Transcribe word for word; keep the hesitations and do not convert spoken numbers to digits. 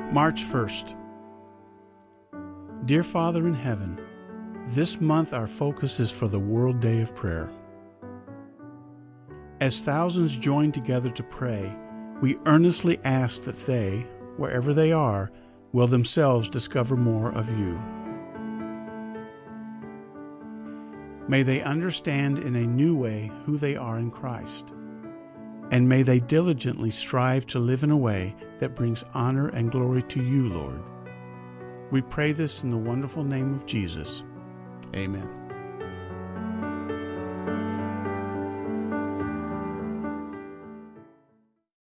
March first. Dear Father in heaven, this month our focus is for the World Day of Prayer. As thousands join together to pray, we earnestly ask that they, wherever they are, will themselves discover more of you. May they understand in a new way who they are in Christ, and may they diligently strive to live in a way that brings honor and glory to you, Lord. We pray this in the wonderful name of Jesus. Amen.